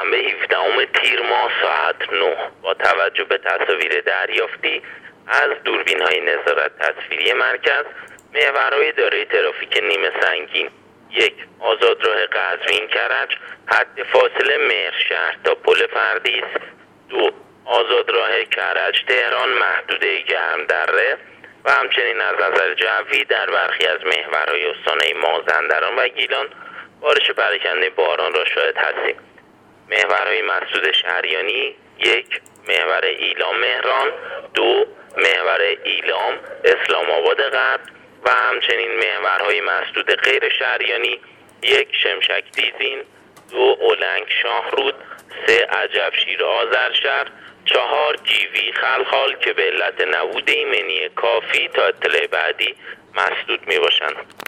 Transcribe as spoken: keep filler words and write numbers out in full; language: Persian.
شنبه هفدهم تیر ماه ساعت نه با توجه به تصاویر دریافتی از دوربین‌های نظارت تصویری مرکز، محورهای دارای ترافیک نیمه سنگین: یک، آزادراه قزوین کرج حد فاصله مهرشهر تا پل پردیس. دو، آزادراه کرج تهران محدوده گرمدره و همچنین از نظر جوی در برخی از محورهای استانهای مازندران و گیلان بارش پراکنده باران را شاهد هستیم. محورهای مسدود شهریانی: یک، محور ایلام مهران. دو، محور ایلام اسلام آباد غرب و همچنین محورهای مسدود غیر شهریانی: یک، شمشک دیزین. دو، اولنگ شاهرود. سه، عجبشیر آذرشهر. چهار، جیوی خلخال که به علت نبود ایمنی کافی تا اطلاع بعدی مسدود می باشند.